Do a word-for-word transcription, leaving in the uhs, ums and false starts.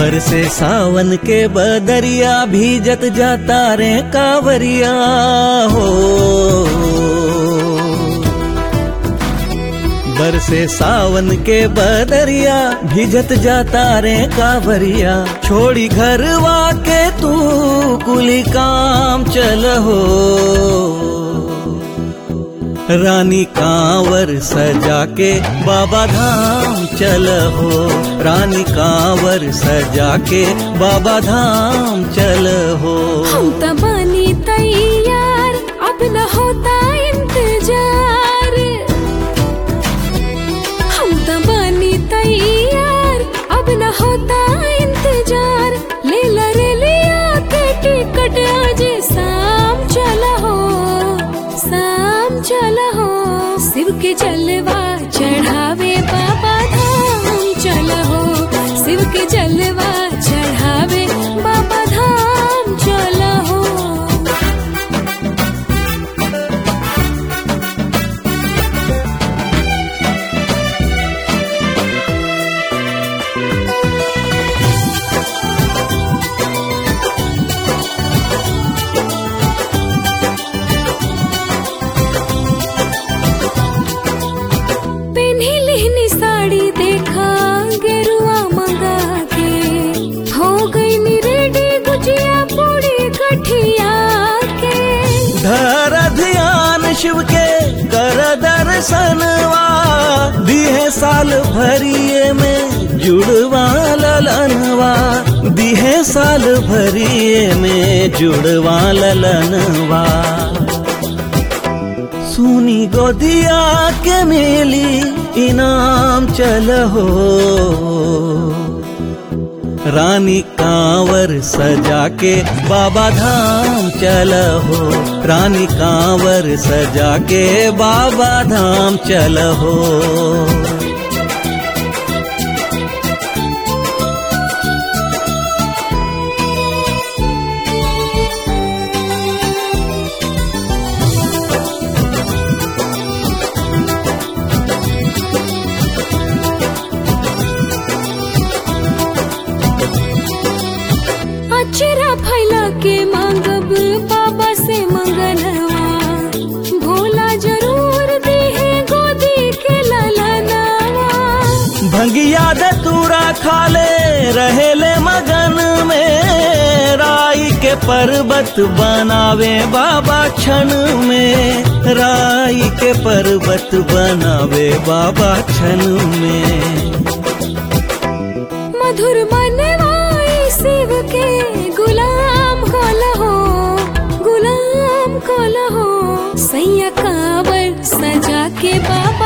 बरसे सावन के बदरिया भीजत जाता रे कांवरिया हो। बरसे सावन के बदरिया भीजत जाता रे कांवरिया, छोड़ी घरवा के तू कुली काम चल हो। रानी कांवर सजा के बाबा धाम चल हो, रानी कांवर सजा के बाबा धाम चल हो। हम त बनी तैयार अब न होता इंतजार, हम त बनी तैयार अब न होता इंतजार। ले ला रे लिया के टिकट आज शाम चल हो, शाम चल हो। शिव के जलवा चढ़ावे बाबा धाम चल हो, शिव के जलवा चढ़ावे बाबा धाम चल हो। साड़ी देखा गेरुआ मंगा के, हो गई नी रेडी गुजिया पूरी कठिया के। धर ध्यान शिव के कर दर्शनवा, दिहे साल भरिये में जुड़वा ललनवा, दिहे साल भरिये में जुड़वा ललनवा। सुनी गोदिया के मेली इनाम चल हो, रानी कांवर सजा के बाबा धाम चल हो, रानी कांवर सजा के बाबा धाम चल हो। चेहरा फैला के मांगब बाबा से मंगलवा, भोला जरूर दी है गोदी के ललनवा। भंगिया दतूरा खाले रहेले मगन में, राई के पर्वत बनावे बाबा क्षण में, राई के पर्वत बनावे बाबा क्षण में। मधुर मनवाई शिव के गुलाम कल हो, गुलाम कल हो। सैया कांवर सजा के बाबा